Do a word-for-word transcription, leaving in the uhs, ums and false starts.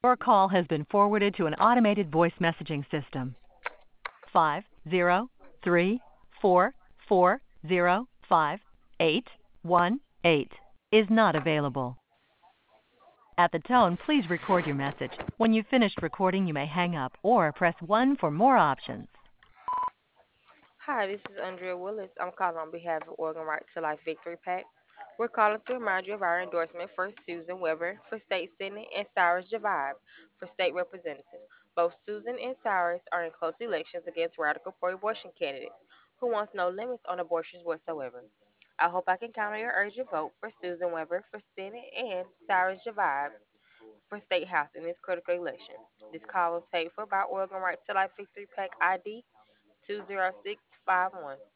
Your call has been forwarded to an automated voice messaging system. Five zero three four four zero five eight one eight is not available. At the tone, please record your message. When you've finished recording, you may hang up or press one for more options. Hi, this is Andrea Willis. I'm calling on behalf of Organ Right to Life Victory Pack. We're calling to remind you of our endorsement for Susan Weber for state senate and Cyrus Javib for state representative. Both Susan and Cyrus are in close elections against radical pro-abortion candidates who wants no limits on abortions whatsoever. I hope I can count on your urgent vote for Susan Weber for senate and Cyrus Javib for state house in this critical election. This call was paid for by Oregon Right to Life Victory Pack I D two zero six five one.